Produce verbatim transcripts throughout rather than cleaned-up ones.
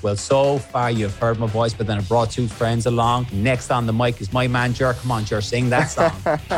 Well, so far you've heard my voice, but then I brought two friends along. Next on the mic is my man, Jer. Come on, Jer, sing that song.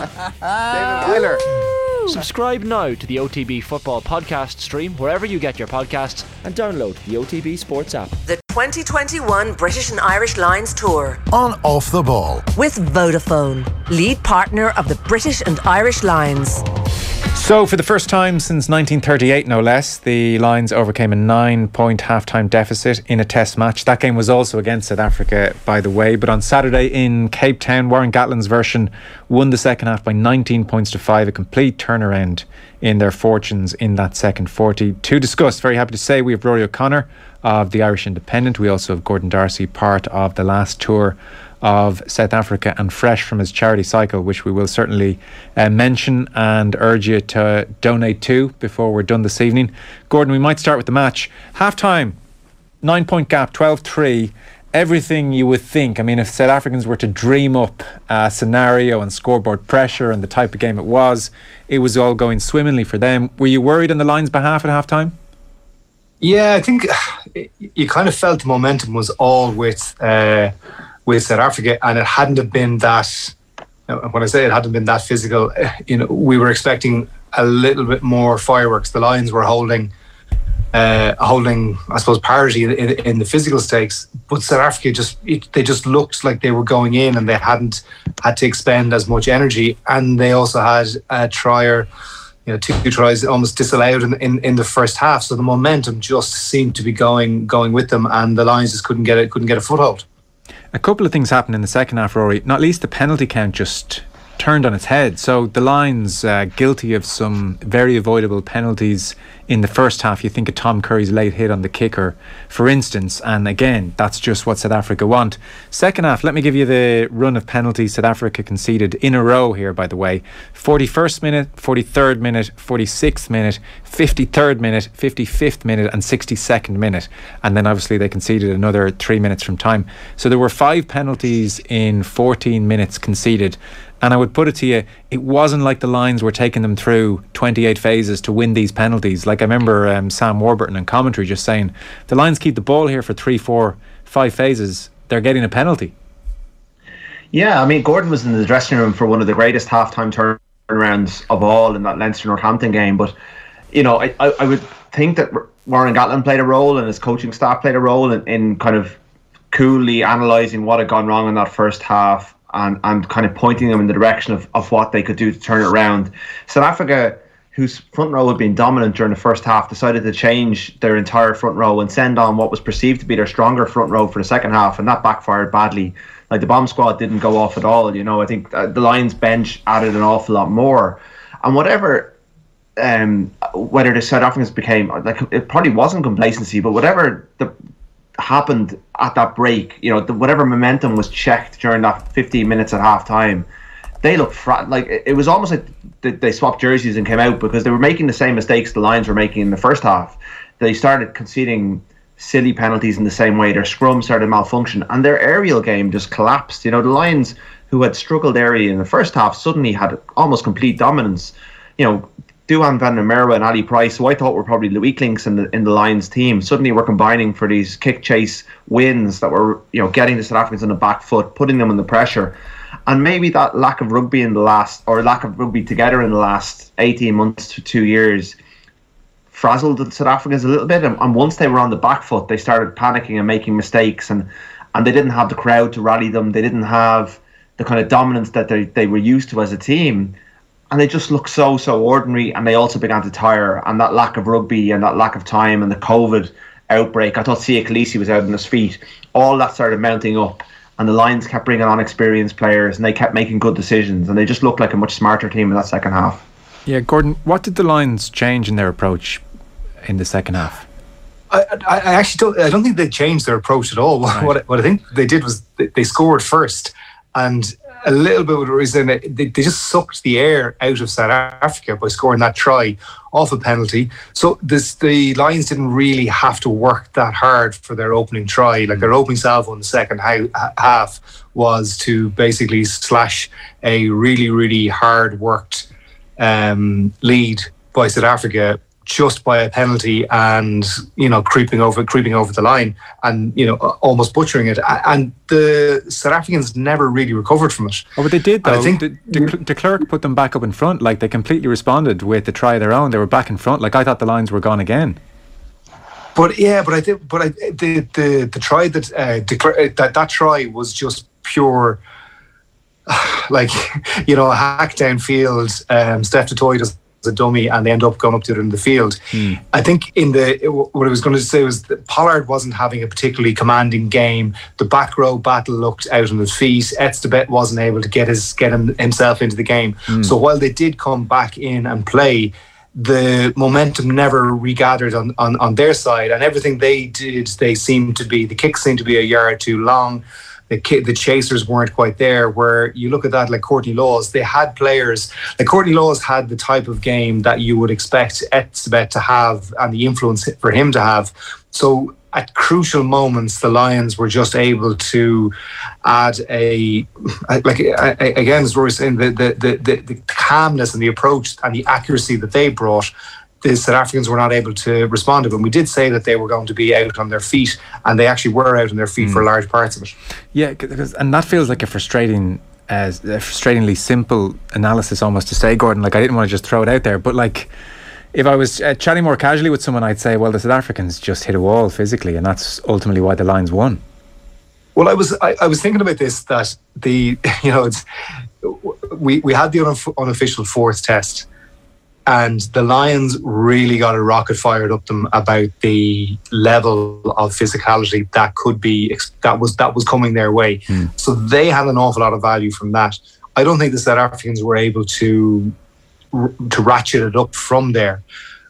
David Wheeler. Subscribe now to the O T B Football Podcast stream wherever you get your podcasts and download the O T B Sports app. The twenty twenty-one British and Irish Lions Tour. On Off the Ball. With Vodafone, lead partner of the British and Irish Lions. So, for the first time since nineteen thirty-eight, no less, the Lions overcame a nine-point half-time deficit in a test match. That game was also against South Africa, by the way. But on Saturday in Cape Town, Warren Gatland's version won the second half by nineteen points to five, a complete turnaround in their fortunes in that second forty. To discuss, very happy to say, we have Rory O'Connor of the Irish Independent. We also have Gordon Darcy, part of the last tour of South Africa and fresh from his charity cycle, which we will certainly uh, mention and urge you to donate to before we're done this evening. Gordon, we might start with the match. Half time, nine point gap, twelve three. Everything you would think. I mean, if South Africans were to dream up a scenario and scoreboard pressure and the type of game it was, it was all going swimmingly for them. Were you worried on the Lions' behalf at half time? Yeah, I think you kind of felt the momentum was all with uh, with South Africa, and it hadn't have been that. When I say it hadn't been that physical, you know, we were expecting a little bit more fireworks. The Lions were holding, uh, holding, I suppose, parity in, in, in the physical stakes, but South Africa just it, they just looked like they were going in, and they hadn't had to expend as much energy, and they also had a trier. You know, two tries almost disallowed in, in, in the first half, so the momentum just seemed to be going going with them, and the Lions just couldn't get it, couldn't get a foothold. A couple of things happened in the second half, Rory. Not least the penalty count just turned on its head. So the Lions uh, guilty of some very avoidable penalties in the first half. You think of Tom Curry's late hit on the kicker, for instance, and again, that's just what South Africa want. Second half, let me give you the run of penalties South Africa conceded in a row here, by the way. forty-first minute, forty-third minute, forty-sixth minute, fifty-third minute, fifty-fifth minute and sixty-second minute, and then obviously they conceded another three minutes from time. So there were five penalties in fourteen minutes conceded. And I would put it to you, it wasn't like the Lions were taking them through twenty-eight phases to win these penalties. Like I remember um, Sam Warburton in commentary just saying, the Lions keep the ball here for three, four, five phases, they're getting a penalty. Yeah, I mean, Gordon was in the dressing room for one of the greatest halftime turnarounds of all in that Leinster-Northampton game. But, you know, I, I, I would think that Warren Gatland played a role and his coaching staff played a role in, in kind of coolly analysing what had gone wrong in that first half. And, and kind of pointing them in the direction of, of what they could do to turn it around. South Africa, whose front row had been dominant during the first half, decided to change their entire front row and send on what was perceived to be their stronger front row for the second half, and that backfired badly. Like, the bomb squad didn't go off at all. You know, I think uh, the Lions bench added an awful lot more. And whatever, um, whether the South Africans became, like, it probably wasn't complacency, but whatever the happened at that break, you know, the, whatever momentum was checked during that fifteen minutes at half time, they looked fra- like it, it was almost like they, they swapped jerseys and came out, because they were making the same mistakes the Lions were making in the first half. They started conceding silly penalties in the same way. Their scrum started to malfunction, and their aerial game just collapsed. You know, the Lions, who had struggled aerially in the first half, suddenly had almost complete dominance. You know, Duhan van der Merwe and Ali Price, who I thought were probably the weak links in the in the Lions team, suddenly were combining for these kick chase wins that were, you know, getting the South Africans on the back foot, putting them under pressure. And maybe that lack of rugby in the last, or lack of rugby together in the last eighteen months to two years, frazzled the South Africans a little bit. And, and once they were on the back foot, they started panicking and making mistakes, and and they didn't have the crowd to rally them. They didn't have the kind of dominance that they they were used to as a team. And they just looked so, so ordinary, and they also began to tire. And that lack of rugby and that lack of time and the COVID outbreak, I thought Sia Khaleesi was out on his feet. All that started mounting up, and the Lions kept bringing on experienced players, and they kept making good decisions, and they just looked like a much smarter team in that second half. Yeah, Gordon, what did the Lions change in their approach in the second half? I, I, I actually don't. I don't think they changed their approach at all. Right. What what I think they did was they, they scored first, and a little bit of the reason they, they just sucked the air out of South Africa by scoring that try off a penalty. So this, the Lions didn't really have to work that hard for their opening try. Like, their opening salvo in the second ha- half was to basically slash a really, really hard worked um, lead by South Africa just by a penalty and, you know, creeping over creeping over the line and, you know, almost butchering it. And the South Africans never really recovered from it. Oh, but they did, though. I think de, de, de Klerk put them back up in front. Like, they completely responded with the try of their own. They were back in front. Like, I thought the lines were gone again. But yeah, but I think, but I, the the the try that uh, de Klerk, that that try was just pure, like, you know, a hack downfield. Um, Steph Toy does a dummy and they end up going up to it in the field. Hmm. I think in the what I was going to say was that Pollard wasn't having a particularly commanding game. The back row battle looked out on his feet. Etzebeth wasn't able to get his get him, himself into the game. Hmm. So while they did come back in and play, the momentum never regathered on, on, on their side, and everything they did, they seemed to be, the kicks seemed to be a yard too long. The the chasers weren't quite there. Where you look at that, like Courtney Laws, they had players, like Courtney Laws had the type of game that you would expect Etzebeth to have and the influence for him to have. So at crucial moments, the Lions were just able to add a, like again, as Rory was saying, the, the, the, the calmness and the approach and the accuracy that they brought, the South Africans were not able to respond to it. And we did say that they were going to be out on their feet, and they actually were out on their feet mm. for large parts of it. Yeah, because, and that feels like a frustrating, uh, a frustratingly simple analysis almost to say, Gordon. Like, I didn't want to just throw it out there, but like, if I was uh, chatting more casually with someone, I'd say, well, the South Africans just hit a wall physically, and that's ultimately why the Lions won. Well, I was I, I was thinking about this, that the, you know, it's, we, we had the unof- unofficial fourth test, and the Lions really got a rocket fired up them about the level of physicality that could be that was that was coming their way. Mm. So they had an awful lot of value from that. I don't think the South Africans were able to to ratchet it up from there.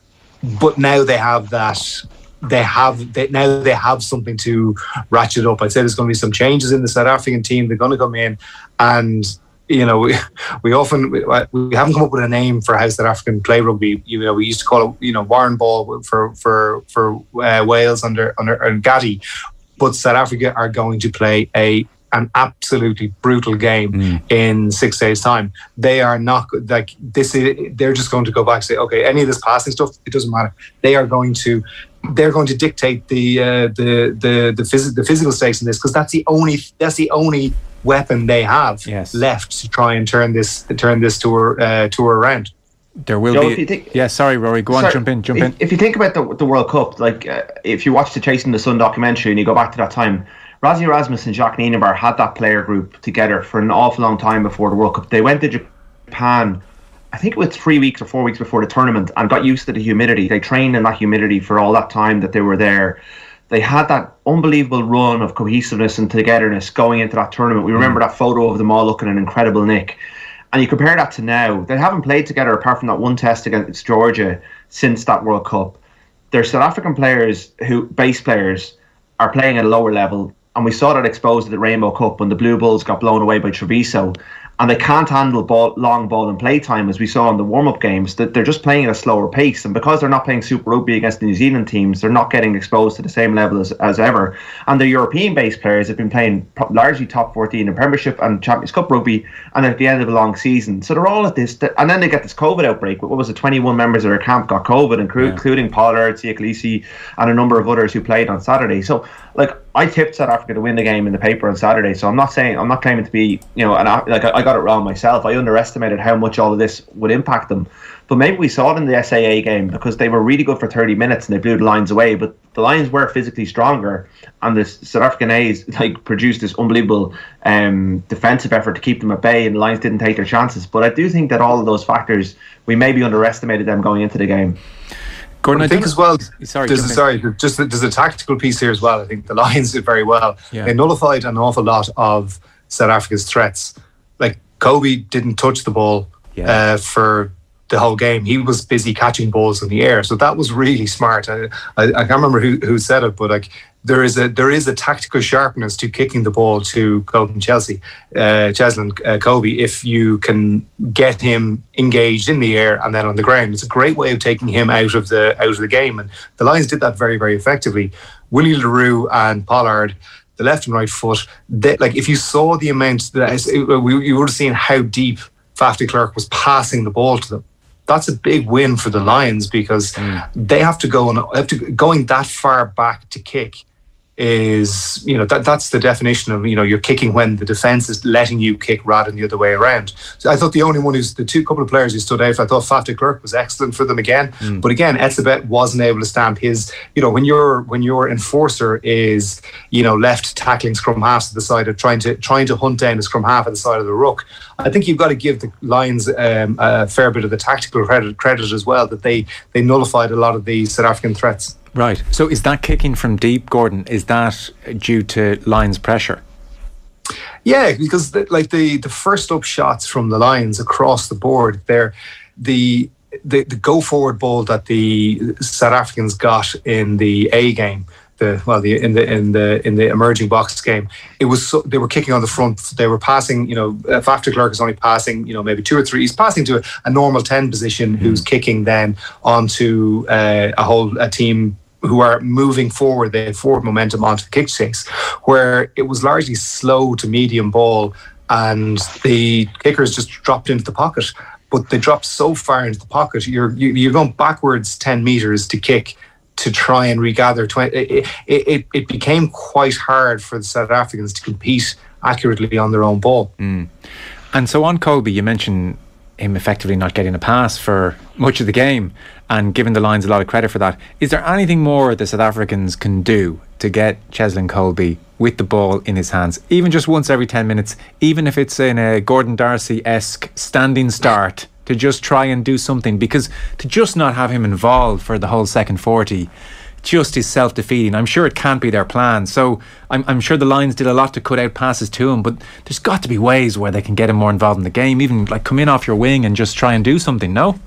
But now they have that. They have they, now they have something to ratchet up. I'd say there's going to be some changes in the South African team. They're going to come in, and you know, we, we often we, we haven't come up with a name for how South African play rugby. You know, we used to call it, you know, Warren ball for for for uh, Wales under under and Gaddy, but South Africa are going to play a an absolutely brutal game mm. in six days' time. They are not like this. Is, they're just going to go back and say, okay, any of this passing stuff, it doesn't matter. They are going to. They're going to dictate the uh, the the the, phys- the physical stakes in this, because that's the only that's the only weapon they have yes. left to try and turn this turn this tour uh, tour around. There will Joe, be. Think, yeah, sorry, Rory. Go sorry, on, jump in, jump if, in. If you think about the the World Cup, like uh, if you watch the Chasing the Sun documentary and you go back to that time, Rassie Erasmus and Jacques Nienaber had that player group together for an awful long time before the World Cup. They went to Japan, I think it was three weeks or four weeks before the tournament, and got used to the humidity. They trained in that humidity for all that time that they were there. They had that unbelievable run of cohesiveness and togetherness going into that tournament. We remember mm. that photo of them all looking an incredible nick. And you compare that to now, they haven't played together apart from that one test against Georgia since that World Cup. They're South African players who, base players, are playing at a lower level. And we saw that exposed at the Rainbow Cup when the Blue Bulls got blown away by Treviso. And they can't handle ball, long ball and play time, as we saw in the warm-up games. That they're just playing at a slower pace. And because they're not playing Super Rugby against the New Zealand teams, they're not getting exposed to the same level as, as ever. And the European-based players have been playing largely top fourteen in Premiership and Champions Cup rugby, and at the end of a long season. So they're all at this. And then they get this COVID outbreak. What was it? twenty-one members of their camp got COVID, including yeah. Pollard, Siakalisi, and a number of others who played on Saturday. So, like, I tipped South Africa to win the game in the paper on Saturday, so I'm not saying I'm not claiming to be, you know, an, like I got it wrong myself. I underestimated how much all of this would impact them, but maybe we saw it in the S A A game because they were really good for thirty minutes and they blew the Lions away. But the Lions were physically stronger, and the South African A's like produced this unbelievable um, defensive effort to keep them at bay, and the Lions didn't take their chances. But I do think that all of those factors, we maybe underestimated them going into the game. Gordon, I think as well, sorry, there's a, sorry, just there's a tactical piece here as well. I think the Lions did very well. Yeah. They nullified an awful lot of South Africa's threats. Like, Kobe didn't touch the ball yeah. uh, for the whole game. He was busy catching balls in the air, so that was really smart. I, I, I can't remember who, who said it, but like there is a there is a tactical sharpness to kicking the ball to Colton Chelsea, uh, Cheslin uh, Kobe, if you can get him engaged in the air and then on the ground. It's a great way of taking him out of the out of the game, and the Lions did that very very effectively. Willie Leroux and Pollard, the left and right foot, they, like if you saw the amount that it, we, you would have seen how deep Faf de Klerk was passing the ball to them. that's a big win for the Lions, because mm. they have to go and have to going that far back to kick is, you know, that that's the definition of, you know, you're kicking when the defence is letting you kick rather than the other way around. So I thought the only one who's the two couple of players who stood out, I thought Faf de Klerk was excellent for them again. Mm. But again, Etzebeth wasn't able to stamp his, you know, when your when your enforcer is, you know, left tackling scrum halves at the side of trying to trying to hunt down the scrum half at the side of the ruck, I think you've got to give the Lions um, a fair bit of the tactical credit credit as well, that they they nullified a lot of the South African threats. Right. So is that kicking from deep, Gordon? Is that due to Lions pressure? Yeah, because the, like the, the first up shots from the Lions across the board, they're the, the the go forward ball that the South Africans got in the A game. The well, the in the in the in the emerging box game, it was so, they were kicking on the front. They were passing. You know, Faf de Klerk is only passing, you know, maybe two or three. He's passing to a, a normal ten position, mm. who's kicking then onto uh, a whole a team who are moving forward. They have forward momentum onto the kick chase, where it was largely slow to medium ball, and the kickers just dropped into the pocket. But they dropped so far into the pocket, you're you, you're going backwards ten meters to kick, to try and regather twenty. It, it, it became quite hard for the South Africans to compete accurately on their own ball. Mm. And so on Kolbe, you mentioned him effectively not getting a pass for much of the game, and giving the Lions a lot of credit for that. Is there anything more the South Africans can do to get Cheslin Kolbe with the ball in his hands, even just once every ten minutes, even if it's in a Gordon Darcy-esque standing start, to just try and do something? Because to just not have him involved for the whole second forty just is self-defeating. I'm sure it can't be their plan. So I'm, I'm sure the Lions did a lot to cut out passes to him, but there's got to be ways where they can get him more involved in the game, even like come in off your wing and just try and do something, no?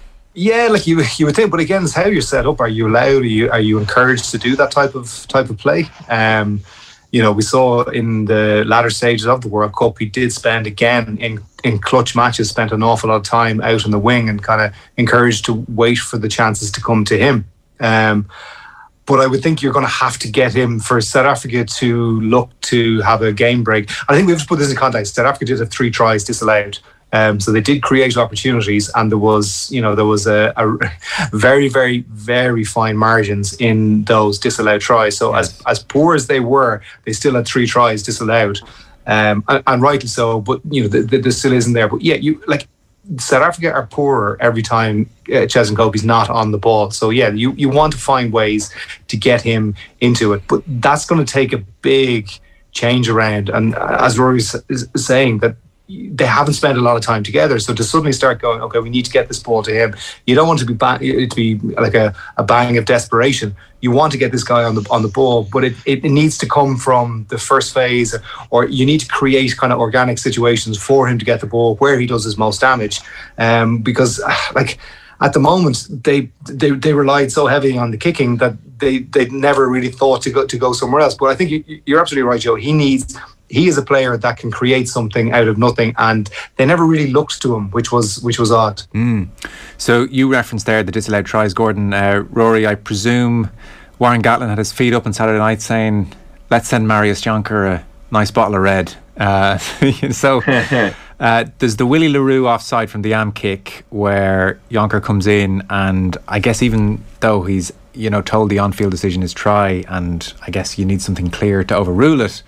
Yeah, like you you would think, but again, it's how you're set up. Are you allowed? Are you are you encouraged to do that type of type of play? Um, you know, we saw in the latter stages of the World Cup, he did spend again in in clutch matches, spent an awful lot of time out on the wing and kind of encouraged to wait for the chances to come to him. Um, but I would think you're going to have to get him for South Africa to look to have a game break. I think we have to put this in context. South Africa did have three tries disallowed. Um, so they did create opportunities, and there was, you know, there was a, a very, very, very fine margins in those disallowed tries. So yes. as as poor as they were, they still had three tries disallowed, um, and, and rightly so. But you know, the, the, there still isn't there. But yeah, you like South Africa are poorer every time uh, Cheslin Kolbe's not on the ball. So yeah, you you want to find ways to get him into it, but that's going to take a big change around. And as Rory's saying, that they haven't spent a lot of time together, so to suddenly start going, okay, we need to get this ball to him. You don't want to be ba- it to be like a, a bang of desperation. You want to get this guy on the on the ball, but it, it needs to come from the first phase, or you need to create kind of organic situations for him to get the ball where he does his most damage. Um, because like at the moment they they they relied so heavily on the kicking that they they never really thought to go to go somewhere else. But I think you, you're absolutely right, Joe. He needs. He is a player that can create something out of nothing, and they never really looked to him, which was which was odd. Mm. So you referenced there the disallowed tries, Gordon. Uh, Rory, I presume Warren Gatland had his feet up on Saturday night saying, let's send Marius Jonker a nice bottle of red. Uh, so uh, there's the Willie le Roux offside from the Am kick where Jonker comes in, and I guess even though he's, you know, told the on-field decision is try, and I guess you need something clear to overrule it,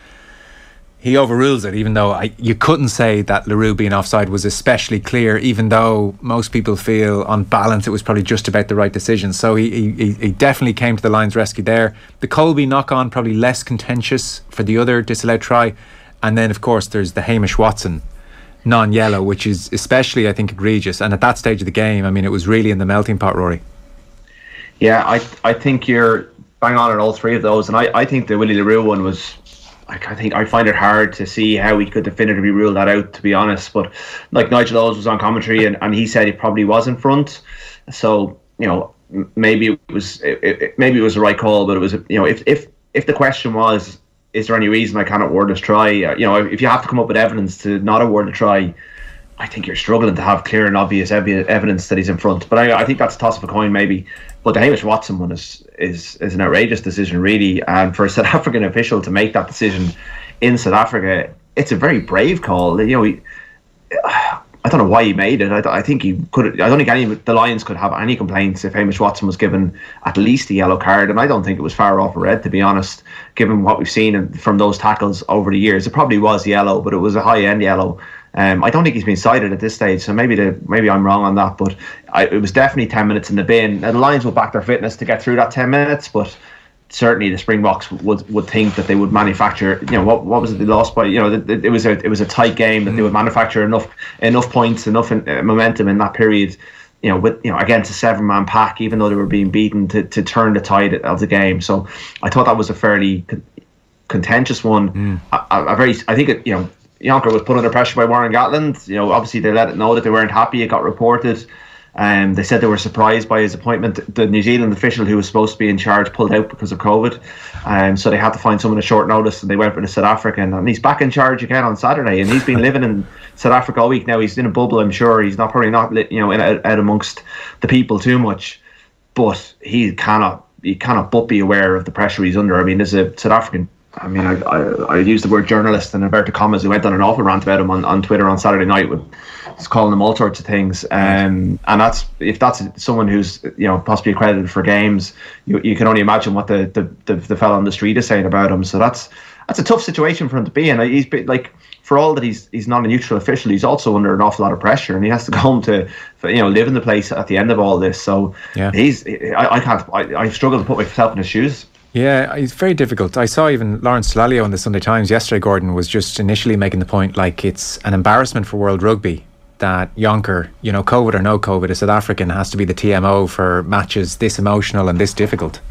he overrules it, even though I, you couldn't say that le Roux being offside was especially clear, even though most people feel on balance it was probably just about the right decision. So he, he, he definitely came to the Lions' rescue there. The Kolbe knock-on probably less contentious for the other disallowed try. And then, of course, there's the Hamish Watson non-yellow, which is especially, I think, egregious. And at that stage of the game, I mean, it was really in the melting pot, Rory. Yeah, I I think you're bang on at all three of those. And I, I think the Willie le Roux one was... I think I find it hard to see how he could definitively rule that out, to be honest. But like Nigel Owens was on commentary, and, and he said he probably was in front. So you know, maybe it was it, it, maybe it was the right call, but it was, you know, if if if the question was, is there any reason I cannot award this try? You know, if you have to come up with evidence to not award a try, I think you're struggling to have clear and obvious ev- evidence that he's in front. But I, I think that's a toss of a coin, maybe. But the Hamish Watson one is, is is an outrageous decision, really. And for a South African official to make that decision in South Africa, it's a very brave call. You know, he, I don't know why he made it. I, I think he could. I don't think any the Lions could have any complaints if Hamish Watson was given at least a yellow card, and I don't think it was far off a red, to be honest. Given what we've seen from those tackles over the years, it probably was yellow, but it was a high end yellow. Um, I don't think he's been cited at this stage, so maybe the maybe I'm wrong on that, but I, it was definitely ten minutes in the bin. Now, the Lions will back their fitness to get through that ten minutes, but certainly the Springboks would would think that they would manufacture. You know, what what was it they lost by? You know, it, it was a it was a tight game that mm. they would manufacture enough enough points, enough in, uh, momentum in that period. You know, with you know against a seven man pack, even though they were being beaten, to to turn the tide of the game. So I thought that was a fairly con- contentious one. Mm. A, a very, I think it, you know. Jonker was put under pressure by Warren Gatland. You know, obviously they let it know that they weren't happy. It got reported. Um, they said they were surprised by his appointment. The New Zealand official who was supposed to be in charge pulled out because of COVID. Um, so they had to find someone at short notice, and they went for the South African. And he's back in charge again on Saturday. And he's been living in South Africa all week now. He's in a bubble, I'm sure. He's not probably not, you know, in, out, out amongst the people too much. But he cannot, he cannot but be aware of the pressure he's under. I mean, there's a South African. I mean, I, I I used the word journalist in inverted commas who went on an awful rant about him on, on Twitter on Saturday night with just calling him all sorts of things. Um, and that's if that's someone who's you know possibly accredited for games, you you can only imagine what the the, the, the fellow on the street is saying about him. So that's that's a tough situation for him to be in. He's been, like for all that he's he's not a neutral official, he's also under an awful lot of pressure, and he has to go home to you know live in the place at the end of all this. So yeah. he's I, I can't I, I struggle to put myself in his shoes. Yeah, it's very difficult. I saw even Lawrence Talalio in the Sunday Times yesterday, Gordon, was just initially making the point like it's an embarrassment for World Rugby that Jonker, you know, COVID or no COVID, a South African has to be the T M O for matches this emotional and this difficult.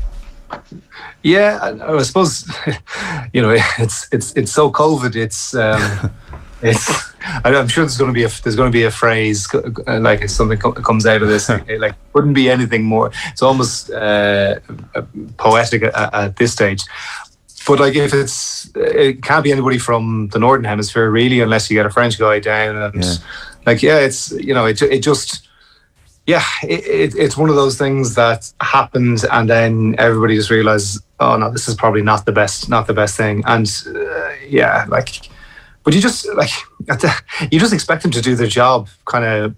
Yeah, I, I suppose, you know, it's it's it's so COVID, it's... Um, It's. I'm sure there's going to be a there's going to be a phrase like if something co- comes out of this like wouldn't be anything more. It's almost uh, poetic at, at this stage. But like if it's it can't be anybody from the Northern Hemisphere really, unless you get a French guy down and yeah. like yeah, it's you know it it just yeah it, it it's one of those things that happens and then everybody just realizes oh no this is probably not the best not the best thing and uh, yeah like. But you just like you just expect them to do their job, kind of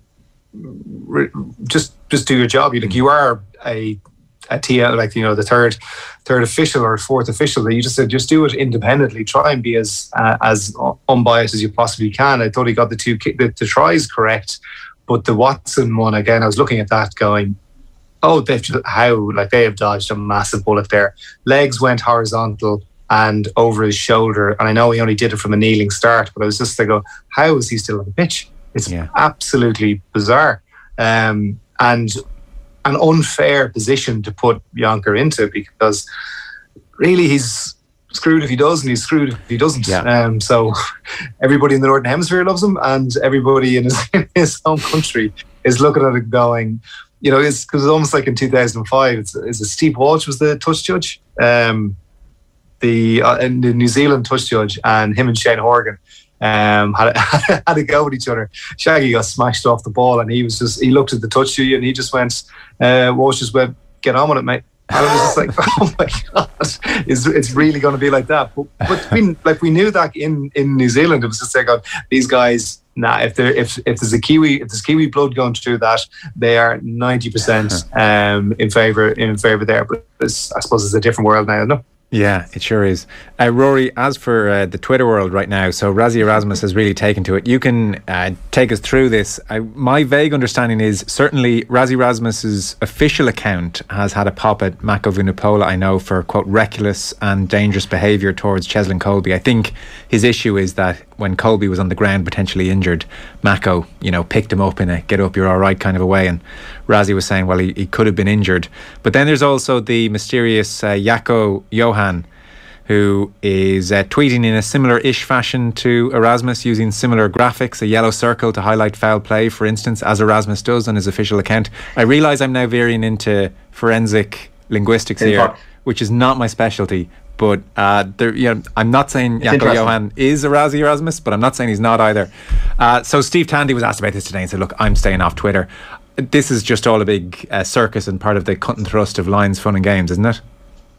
just just do your job. You like you are a a T L, like you know the third third official or fourth official. That you just said just do it independently. Try and be as uh, as unbiased as you possibly can. I thought he got the two the, the tries correct, but the Watson one again. I was looking at that going, oh, they've how like they have dodged a massive bullet there. Legs went horizontal and over his shoulder, and I know he only did it from a kneeling start, but I was just like, oh, how is he still on the pitch? It's yeah. absolutely bizarre, um, and an unfair position to put Jonker into because really he's screwed if he does, and he's screwed if he doesn't. Yeah. Um, so everybody in the Northern Hemisphere loves him, and everybody in his, in his home country is looking at it going, you know, it's because it's almost like in two thousand five. It's, it's a Steve Walsh was the touch judge. Um, The, uh, the New Zealand touch judge and him and Shane Horgan um, had, a, had a go with each other. Shaggy got smashed off the ball and he was just he looked at the touch judge and he just went uh, Walsh just went get on with it mate and I was just like oh my god it's, it's really going to be like that but, but we, like we knew that in, in New Zealand it was just like oh, these guys nah if there if, if there's a Kiwi if there's Kiwi blood going through that they are ninety percent um, in favour in favour there but it's, I suppose it's a different world now no Yeah, it sure is. Uh, Rory, as for uh, the Twitter world right now, so Rassie Erasmus has really taken to it. You can uh, take us through this. I, my vague understanding is certainly Rassie Erasmus's official account has had a pop at Mako Vunipola, I know, for, quote, reckless and dangerous behaviour towards Cheslin Kolbe. I think his issue is that when Kolbe was on the ground potentially injured, Mako, you know, picked him up in a get up, you're all right kind of a way. And Rassie was saying, well, he, he could have been injured. But then there's also the mysterious uh, Jaco Johan, who is uh, tweeting in a similar-ish fashion to Erasmus, using similar graphics, a yellow circle to highlight foul play, for instance, as Erasmus does on his official account. I realise I'm now veering into forensic linguistics here, fact. which is not my specialty. But uh, there, you know, I'm not saying Jaco Johan is a Rassie Erasmus, but I'm not saying he's not either. Uh, so Steve Tandy was asked about this today and said, look, I'm staying off Twitter. This is just all a big uh, circus and part of the cut and thrust of Lions Fun and Games, isn't it?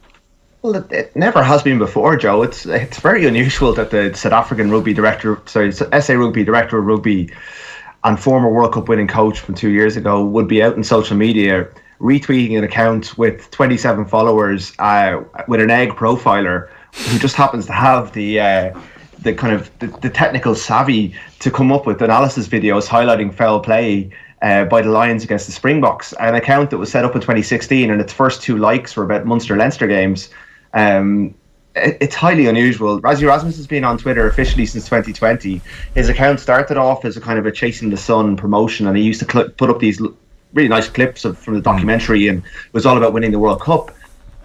Well, it, it never has been before, Joe. It's it's very unusual that the South African rugby director, sorry, S A Rugby director of rugby and former World Cup winning coach from two years ago would be out in social media retweeting an account with twenty-seven followers uh, with an egg profiler who just happens to have the uh, the kind of the, the technical savvy to come up with analysis videos highlighting foul play uh, by the Lions against the Springboks. An account that was set up in twenty sixteen, and its first two likes were about Munster-Leinster games. Um, it, it's highly unusual. Rassie Erasmus has been on Twitter officially since twenty twenty. His account started off as a kind of a Chasing the Sun promotion, and he used to cl- put up these really nice clips of, from the documentary, and it was all about winning the World Cup.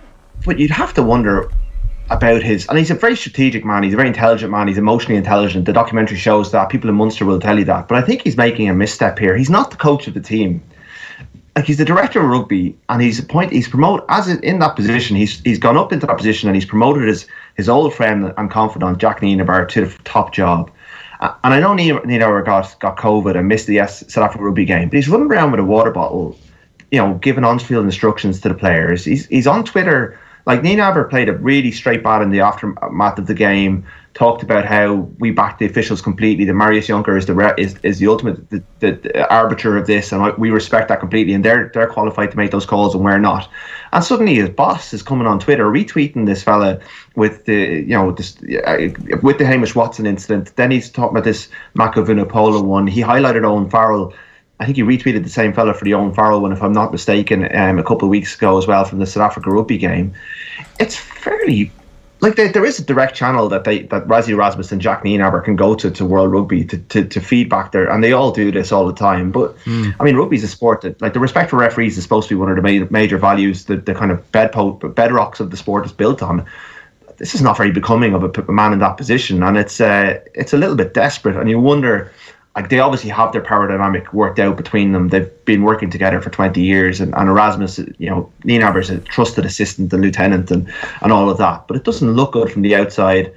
But you'd have to wonder about his, and he's a very strategic man, he's a very intelligent man, he's emotionally intelligent. The documentary shows that. People in Munster will tell you that. But I think he's making a misstep here. He's not the coach of the team. Like, he's the director of rugby, and he's appointed, he's promoted as in that position. He's he's gone up into that position, and he's promoted his his old friend and confidant Jack Nienaber to the top job. Uh, and I know Nienaber got got COVID and missed the South Africa rugby game, but he's running around with a water bottle, you know, giving on-field instructions to the players. He's he's on Twitter. Like, Nienaber played it really straight bad in the aftermath of the game, talked about how we backed the officials completely, that Marius Jonker is the re- is, is the ultimate the, the, the arbiter of this, and we respect that completely, and they're they're qualified to make those calls and we're not. And suddenly his boss is coming on Twitter retweeting this fella with the you know this uh, with the Hamish Watson incident. Then he's talking about this Mako Vunipola one. He highlighted Owen Farrell. I think he retweeted the same fella for the Owen Farrell one, if I'm not mistaken, um, a couple of weeks ago as well, from the South Africa rugby game. It's fairly, like, they, there is a direct channel that they that Rassie Erasmus and Jack Nienaber can go to to World Rugby to, to, to feedback there, and they all do this all the time. But mm. I mean, rugby's a sport that, like, the respect for referees is supposed to be one of the major, major values that the kind of bedpo- bedrocks of the sport is built on. This is not very becoming of a, a man in that position, and it's uh, it's a little bit desperate. And you wonder, like, they obviously have their power dynamic worked out between them. They've been working together for twenty years, and, and Erasmus, you know, Nienaber's a trusted assistant and lieutenant and, and all of that. But it doesn't look good from the outside.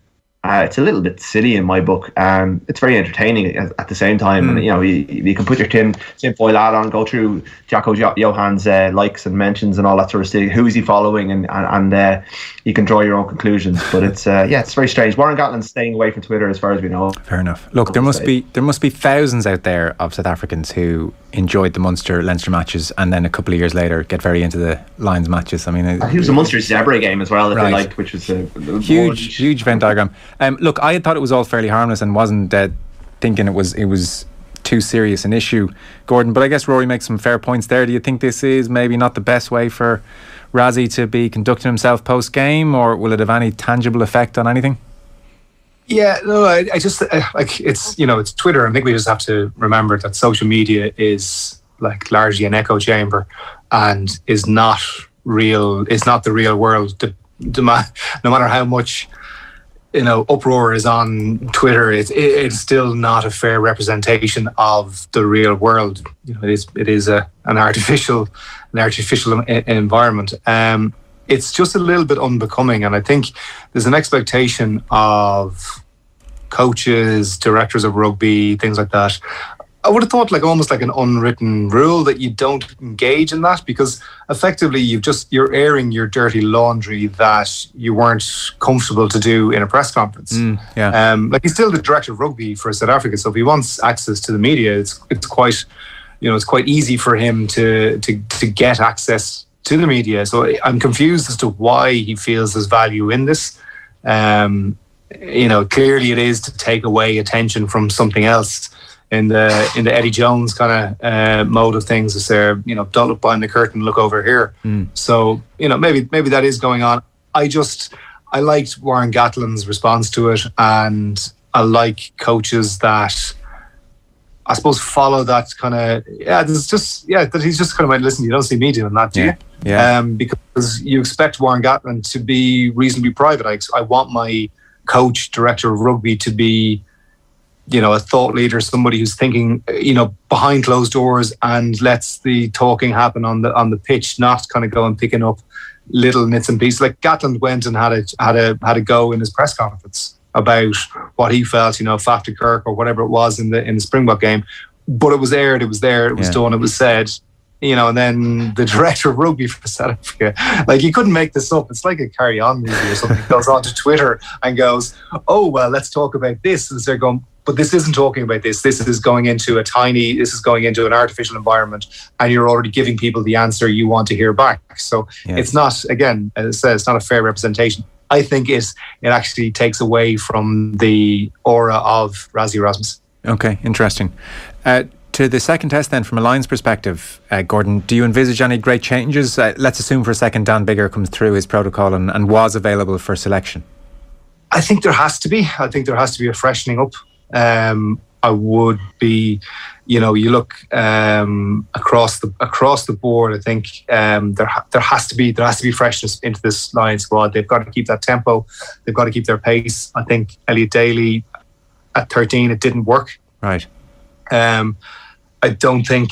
Uh, it's a little bit silly in my book. Um, it's very entertaining at, at the same time. Mm. And, you know, you, you can put your tin tinfoil hat on, go through Jacko Johann's uh, likes and mentions and all that sort of stuff. Who is he following? And and, and uh, you can draw your own conclusions. But it's uh, yeah, it's very strange. Warren Gatland's staying away from Twitter, as far as we know. Fair enough. Look, there must be there must be thousands out there of South Africans who enjoyed the Munster Leinster matches, and then a couple of years later get very into the Lions matches. I mean, it, he was a Munster Zebra game as well that right. they liked, which was a, a huge, huge Venn diagram. Um, look, I had thought it was all fairly harmless and wasn't uh, thinking it was it was too serious an issue, Gordon. But I guess Rory makes some fair points there. Do you think this is maybe not the best way for Rassie to be conducting himself post game, or will it have any tangible effect on anything? Yeah, no, I, I just uh, like it's you know it's Twitter. I think we just have to remember that social media is like largely an echo chamber, and is not real. Is not the real world. The, the, no matter how much you know uproar is on Twitter, it's it, it's still not a fair representation of the real world. You know, it is it is a an artificial an artificial environment. Um, It's just a little bit unbecoming, and I think there's an expectation of coaches, directors of rugby, things like that. I would have thought like almost like an unwritten rule that you don't engage in that, because effectively you've just you're airing your dirty laundry that you weren't comfortable to do in a press conference. Mm, yeah. Um, like, he's still the director of rugby for South Africa, so if he wants access to the media, it's it's quite you know it's quite easy for him to to to get access to the media. So I'm confused as to why he feels there's value in this. Um, you know, clearly it is to take away attention from something else in the in the Eddie Jones kind of uh, mode of things. Is there, you know, don't look behind the curtain, look over here. Mm. So, you know, maybe maybe that is going on. I just I liked Warren Gatland's response to it, and I like coaches that I suppose follow that kind of yeah. There's just yeah that he's just kind of like, listen, you don't see me doing that, do yeah. you? Yeah. Um, because you expect Warren Gatland to be reasonably private. I I want my coach, director of rugby, to be, you know, a thought leader, somebody who's thinking, you know, behind closed doors and lets the talking happen on the on the pitch, not kind of go and picking up little bits and pieces. Like Gatland went and had a had a had a go in his press conference about what he felt, you know, Faf de Klerk or whatever it was in the in the Springbok game. But it was aired, it was there, it was yeah. done, it was said. you know, and then the director of rugby for South Africa, like, you couldn't make this up. It's like a Carry On movie or something. Goes onto Twitter and goes, oh, well, let's talk about this. And they're going, but this isn't talking about this. This is going into a tiny, this is going into an artificial environment, and you're already giving people the answer you want to hear back. So yeah. It's not, again, as I said, it's not a fair representation. I think it, it actually takes away from the aura of Rassie Erasmus. Okay, interesting. Uh, To the second test then, from a Lions perspective, uh, Gordon, do you envisage any great changes? Uh, let's assume for a second Dan Biggar comes through his protocol and, and was available for selection. I think there has to be. I think there has to be a freshening up. Um, I would be, you know, you look um, across the across the board. I think um, there ha- there has to be there has to be freshness into this Lions squad. They've got to keep that tempo. They've got to keep their pace. I think Elliot Daly at thirteen, it didn't work. Right. Um, I don't think,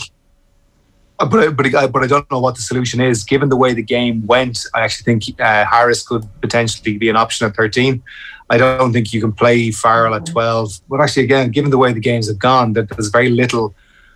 but I, but I, but I don't know what the solution is. Given the way the game went, I actually think uh, Harris could potentially be an option at thirteen. I don't think you can play Farrell at twelve. But actually, again, given the way the games have gone, that there's very little,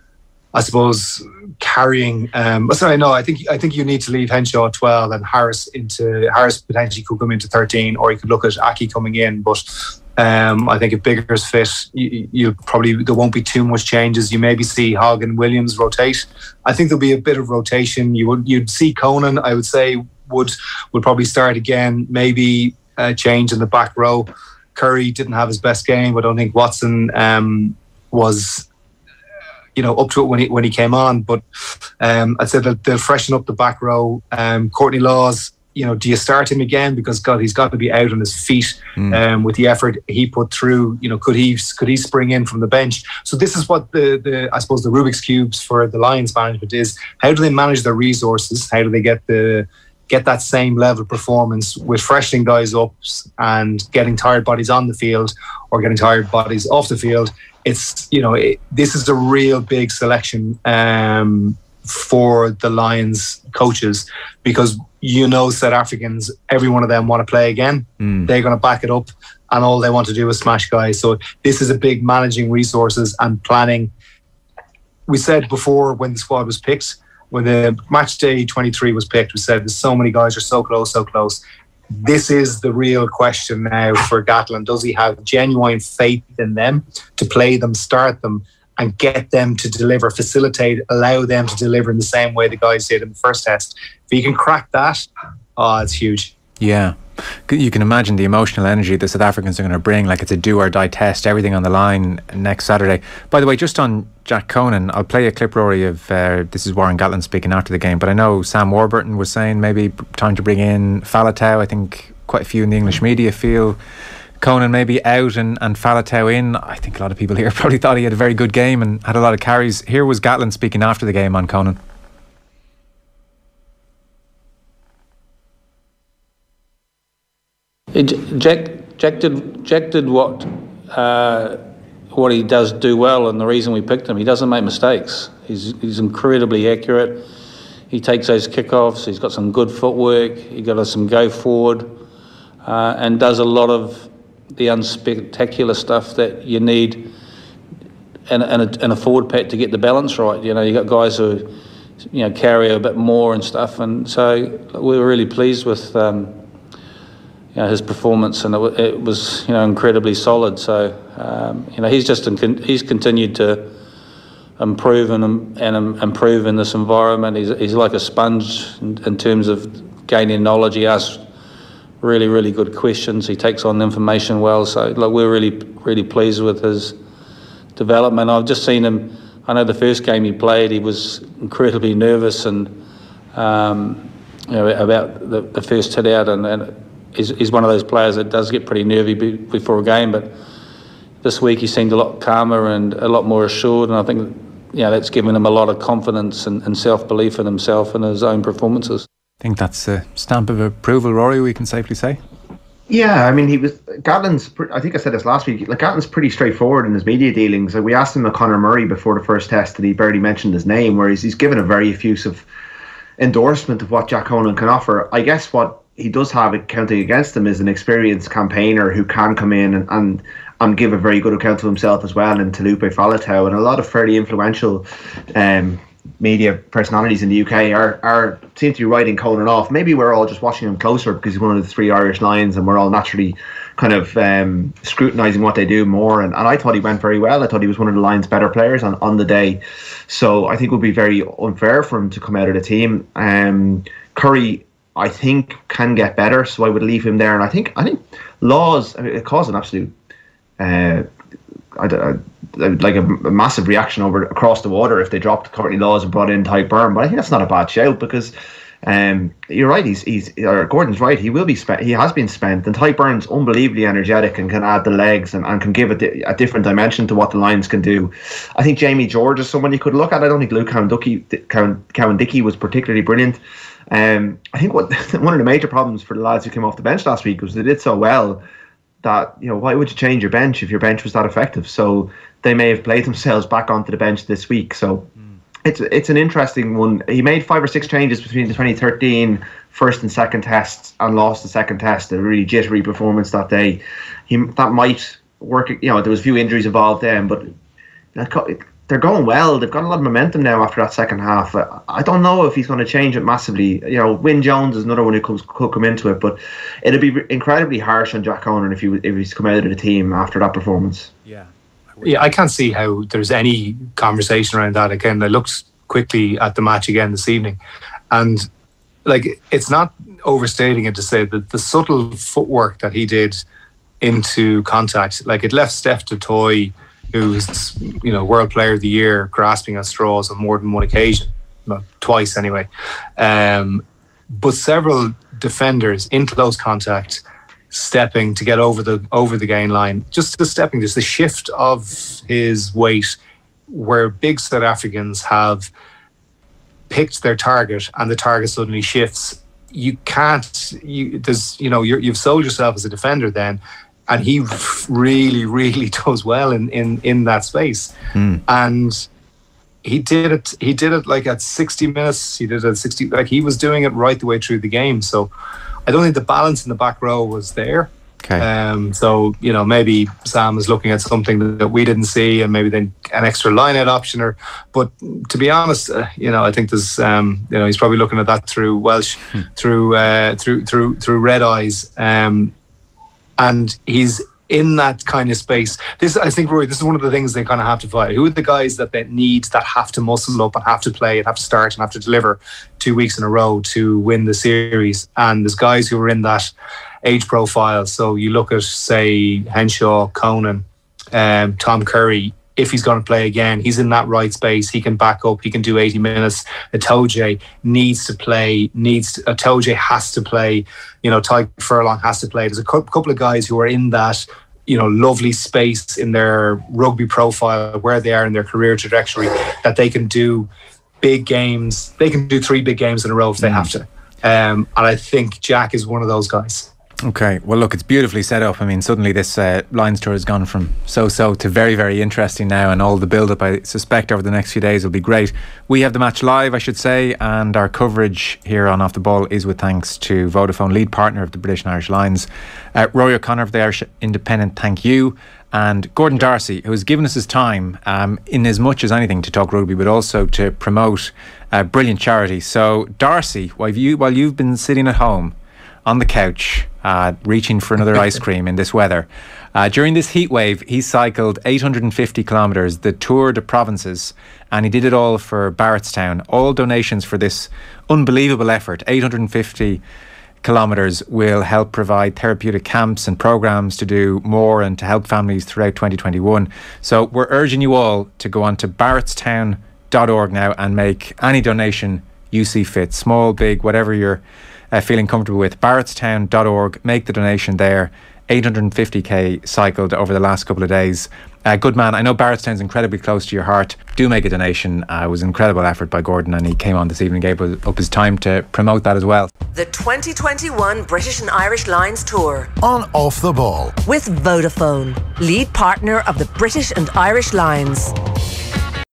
I suppose, carrying. Um, sorry, no, I think I think you need to leave Henshaw at twelve and Harris into Harris potentially could come into thirteen, or you could look at Aki coming in, but. Um, I think if Biggar's fit, you, you probably there won't be too much changes. You maybe see Hogg and Williams rotate. I think there'll be a bit of rotation. You would you'd see Conan, I would say, would would probably start again. Maybe a change in the back row. Curry didn't have his best game. I don't think Watson um, was, you know, up to it when he when he came on. But um, I'd say that they'll freshen up the back row. Um, Courtney Laws. You know, do you start him again? Because God, he's got to be out on his feet mm. um, with the effort he put through. You know, could he could he spring in from the bench? So this is what the, the I suppose the Rubik's cubes for the Lions management is. How do they manage their resources? How do they get the get that same level of performance with freshening guys up and getting tired bodies on the field or getting tired bodies off the field? It's, you know, it, this is a real big selection um, for the Lions coaches, because you know South Africans, every one of them want to play again. Mm. They're going to back it up, and all they want to do is smash guys. So this is a big managing resources and planning. We said before when the squad was picked, when the match day twenty-three was picked, we said there's so many guys are so close, so close. This is the real question now for Gatland. Does he have genuine faith in them to play them, start them, and get them to deliver, facilitate, allow them to deliver in the same way the guys did in the first test? If you can crack that, oh, it's huge. Yeah. You can imagine the emotional energy the South Africans are going to bring, like it's a do or die test, everything on the line next Saturday. By the way, just on Jack Conan, I'll play a clip, Rory, of uh, this is Warren Gatland speaking after the game, but I know Sam Warburton was saying maybe time to bring in Faletau. I think quite a few in the English media feel Conan maybe out and, and Faletau in. I think a lot of people here probably thought he had a very good game and had a lot of carries. Here was Gatland speaking after the game on Conan. It, Jack, Jack did Jack did what uh, what he does do well, and the reason we picked him, he doesn't make mistakes. He's he's incredibly accurate. He takes those kickoffs. He's got some good footwork. He got us some go forward, uh, and does a lot of the unspectacular stuff that you need in, in, a, in a forward pack to get the balance right. You know, you got guys who, you know, carry a bit more and stuff, and so we were really pleased with um, you know, his performance, and it, it was, you know, incredibly solid. So um, you know, he's just in, he's continued to improve and and improve in this environment. He's he's like a sponge in, in terms of gaining knowledge. He asks really, really good questions. He takes on the information well. So like, we're really, really pleased with his development. I've just seen him. I know the first game he played, he was incredibly nervous and um, you know, about the, the first hit out, and, and he's, he's one of those players that does get pretty nervy be, before a game. But this week he seemed a lot calmer and a lot more assured, and I think, you know, that's given him a lot of confidence and, and self-belief in himself and his own performances. I think that's a stamp of approval, Rory, we can safely say. Yeah, I mean, he was Gatland's. I think I said this last week. Like, Gatland's pretty straightforward in his media dealings. Like, we asked him about Conor Murray before the first test, and he barely mentioned his name. Whereas he's given a very effusive endorsement of what Jack Conan can offer. I guess what he does have counting against him is an experienced campaigner who can come in and and, and give a very good account of himself as well. And Taulupe Faletau, and a lot of fairly influential Um, media personalities in the U K are, are seem to be writing Conan off. Maybe we're all just watching him closer because he's one of the three Irish Lions, and we're all naturally kind of um, scrutinising what they do more. And, and I thought he went very well. I thought he was one of the Lions' better players on, on the day. So I think it would be very unfair for him to come out of the team. Um, Curry, I think, can get better, so I would leave him there. And I think I think Laws, I mean, it caused an absolute uh, I, I, like a, a massive reaction over across the water if they dropped Courtney Laws and brought in Tyke Byrne. But I think that's not a bad shout, because um, you're right. He's he's or Gordon's right. He will be spent. He has been spent. And Tyke Byrne's unbelievably energetic and can add the legs and, and can give a, di- a different dimension to what the Lions can do. I think Jamie George is someone you could look at. I don't think Luke Cowan-Dickie was particularly brilliant. Um, I think what one of the major problems for the lads who came off the bench last week was they did so well that, you know, why would you change your bench if your bench was that effective? So they may have played themselves back onto the bench this week. So mm. it's it's an interesting one. He made five or six changes between the twenty thirteen first and second tests and lost the second test. A really jittery performance that day. He that might work. You know, there was a few injuries involved then, but they're going well. They've got a lot of momentum now after that second half. I don't know if he's going to change it massively. You know, Wyn Jones is another one who comes, could come into it, but it'd be incredibly harsh on Jack Conan if he if he's come out of the team after that performance. Yeah, yeah, I can't see how there's any conversation around that. Again, I looked quickly at the match again this evening, and like, it's not overstating it to say that the subtle footwork that he did into contact, like, it left Steph Totoy, who's, you know, World Player of the Year, grasping at straws on more than one occasion, well, twice anyway. Um, but several defenders in close contact, stepping to get over the over the gain line, just the stepping, just the shift of his weight, where big South Africans have picked their target and the target suddenly shifts. You can't, you, there's, you know, you're, you've sold yourself as a defender then. And he really, really does well in, in, in that space. Mm. And he did it, he did it like at sixty minutes, he did it at sixty, like he was doing it right the way through the game. So I don't think the balance in the back row was there. Okay. Um, so, you know, maybe Sam is looking at something that we didn't see, and maybe then an extra line-out option. Or, but to be honest, uh, you know, I think there's, um, you know, he's probably looking at that through Welsh, hmm. through, uh, through, through, through red eyes. Um, And he's in that kind of space. This, I think, Rory, this is one of the things they kind of have to fight. Who are the guys that they need, that have to muscle up and have to play and have to start and have to deliver two weeks in a row to win the series? And there's guys who are in that age profile. So you look at, say, Henshaw, Conan, um, Tom Curry. If he's going to play again, he's in that right space. He can back up. He can do eighty minutes. Itoje needs to play. Needs to, Itoje has to play. You know, Tyke Furlong has to play. There's a couple of guys who are in that, you know, lovely space in their rugby profile, where they are in their career trajectory, that they can do big games. They can do three big games in a row if they mm. have to. Um, and I think Jack is one of those guys. Okay, well, look, it's beautifully set up. I mean, suddenly this uh, Lions tour has gone from so-so to very, very interesting now, and all the build-up, I suspect, over the next few days will be great. We have the match live, I should say, and our coverage here on Off the Ball is with thanks to Vodafone, lead partner of the British and Irish Lions. Uh, Rory O'Connor of the Irish Independent, thank you. And Gordon Darcy, who has given us his time um, in as much as anything to talk rugby, but also to promote a brilliant charity. So, Darcy, while, you, while you've been sitting at home on the couch, uh, reaching for another ice cream in this weather, uh, during this heat wave, he cycled eight hundred fifty kilometres, the Tour de Provinces, and he did it all for Barrettstown. All donations for this unbelievable effort, eight hundred fifty kilometres, will help provide therapeutic camps and programmes to do more and to help families throughout twenty twenty-one. So we're urging you all to go on to barrettstown dot org now and make any donation you see fit, small, big, whatever you're Uh, feeling comfortable with. barrettstown dot org, make the donation there. eight hundred fifty k cycled over the last couple of days. Uh, good man. I know Barrettstown's incredibly close to your heart. Do make a donation. Uh, it was an incredible effort by Gordon, and he came on this evening, gave up his time to promote that as well. The twenty twenty-one British and Irish Lions Tour on Off the Ball with Vodafone, lead partner of the British and Irish Lions.